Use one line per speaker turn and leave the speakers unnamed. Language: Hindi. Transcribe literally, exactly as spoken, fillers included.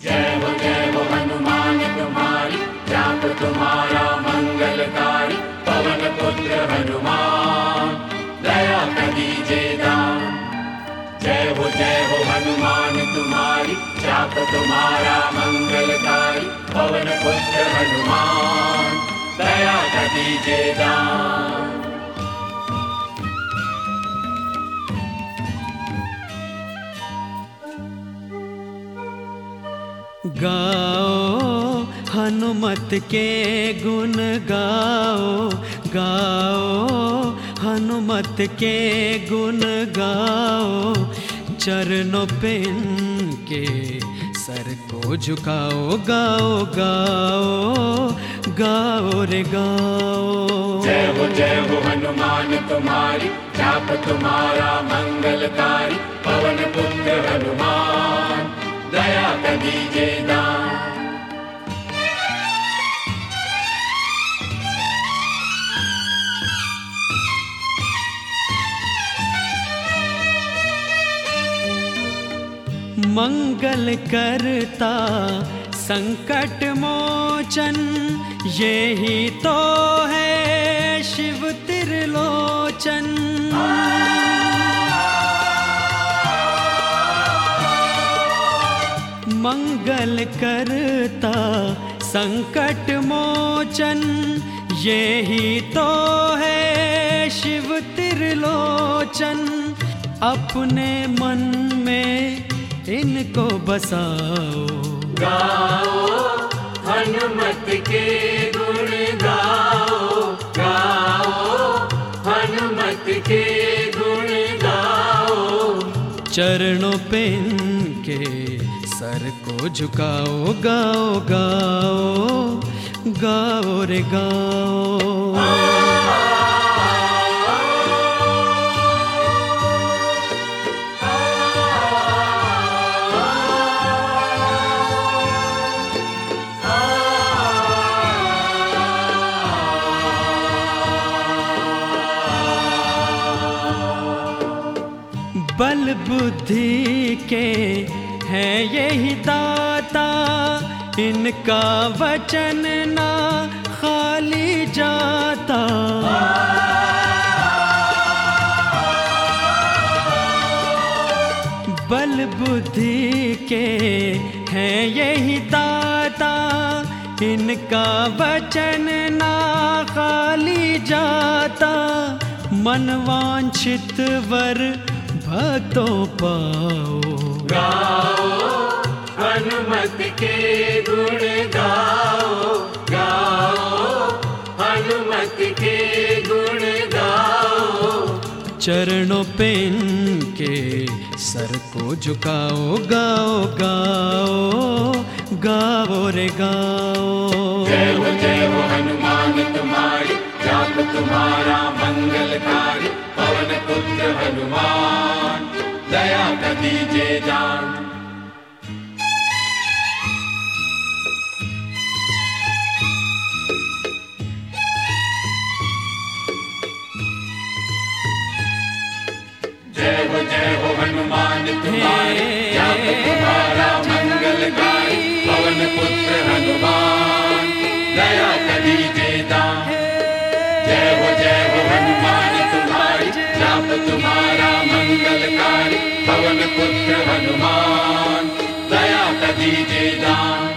जय हो जय हो हनुमान तुम्हारी, जाप तुम्हारा मंगलकारी। पवन पुत्र हनुमान, दया कर दीजिए दान। जय हो जय हो हनुमान तुम्हारी, जाप तुम्हारा मंगलकारी। पवन पुत्र हनुमान, दया कर दीजिए दान।
गाओ हनुमत के गुण गाओ, गाओ हनुमत के गुण गाओ। चरणों पे इनके सर को झुकाओ, गाओ गाओ गाओ रे गाओ।
जय हो जय हो हनुमान तुम्हारी, जाप तुम्हारा मंगलकारी। पवन पुत्र हनुमान, दया कर दीजिए दान।
मंगल करता संकट मोचन, यही तो है शिव त्रिलोचन। मंगल करता संकट मोचन, यही तो है शिव त्रिलोचन। अपने मन में इनको बसाओ,
गाओ हनुमत के गुण गाओ, गाओ हनुमत के गुण गाओ।
चरणों पे इनके सर को झुकाओ, गाओ गाओ गाओ रे गाओ। बल बुद्धि के है यही दाता, इनका वचन ना खाली जाता। बल बुद्धि के है यही दाता, इनका वचन ना खाली जाता। मनवांछित वर भक्तों पाओ,
गाओ हनुमत के गुण गाओ, गाओ हनुमत के गुण गाओ।
चरणों पे इनके सर को झुकाओ, गाओ गाओ गाओ रे गाओ।
जय हो जय हो हनुमान तुम्हारी, जाप तुम्हारा मंगलकारी। पवन पुत्र हनुमान, दया कर दीजिए दान। जय हो जय हो हनुमान तुम्हारी, जाप तुम्हारा मंगलकारी। पवन पुत्र हनुमान, दया कर दीजिए दान। जय हो जय हो हनुमान तुम्हारी, जाप तुम्हारा मंगलकारी। पवन पुत्र हनुमान, दया कर दीजिए दान।